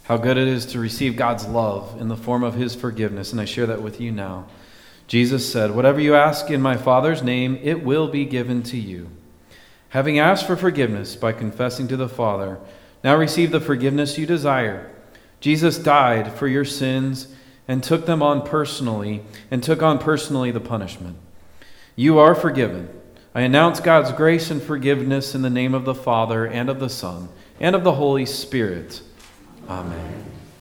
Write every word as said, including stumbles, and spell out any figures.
how good it is to receive God's love in the form of his forgiveness, and I share that with you now. Jesus said, "Whatever you ask in my Father's name, it will be given to you." Having asked for forgiveness by confessing to the Father, now receive the forgiveness you desire. Jesus died for your sins and took them on personally, and took on personally the punishment. You are forgiven. I announce God's grace and forgiveness in the name of the Father, and of the Son, and of the Holy Spirit. Amen.